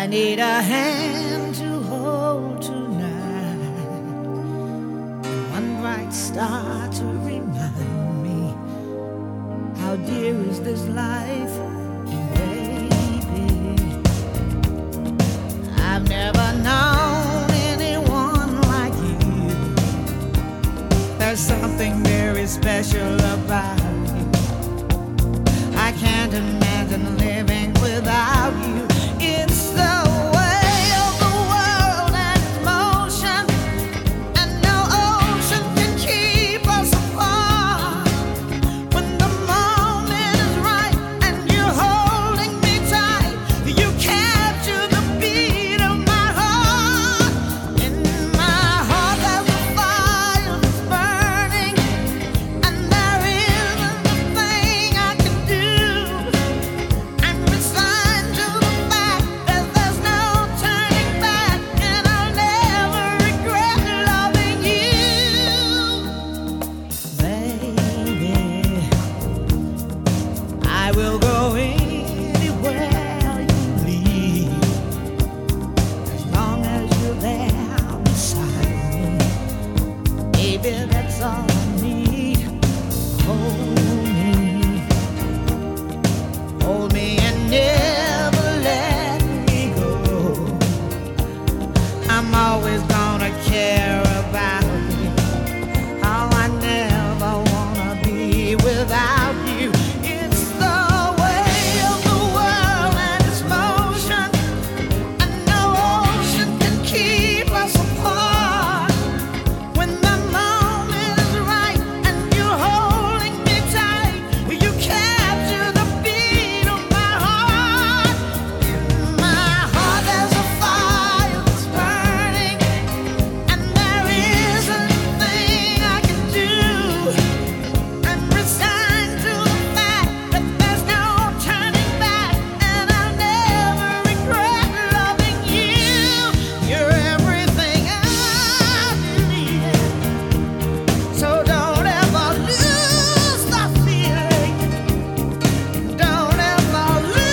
I need a hand to hold tonight, and one bright star to remind me how dear is this life, baby. I've never known anyone like you. There's something very special about you. I can't imagine living without you. It's the way of the world and its motion, and no ocean can keep us apart. When the moment is right and you're holding me tight, you capture the beat of my heart. In my heart there's a fire that's burning, and there isn't a thing I can do. I'm resigned to the fact that there's no turning back, and I'll never regret loving you, baby. I will go anywhere you lead, as long as you're there beside me. Baby, that's all I need. Hold me and never let me go. I'm always gonna care about you. Oh, I never wanna be without you. It's the way of the world and its motion, and no ocean can keep us apart. When the moment is right and you're holding me tight, you capture the beat of my heart. In my heart there's a fire that's burning, and there isn't a thing I can do. I'm resigned to the fact that there's no turning back, and I'll never regret loving you. You're everything I need, so don't ever lose the feeling. Don't ever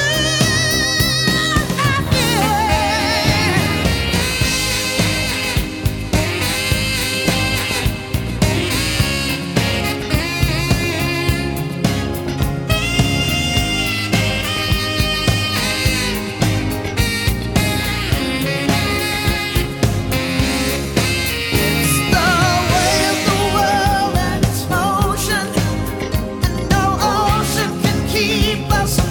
lose that feeling. It's the way of the world and its motion, and no ocean can keep us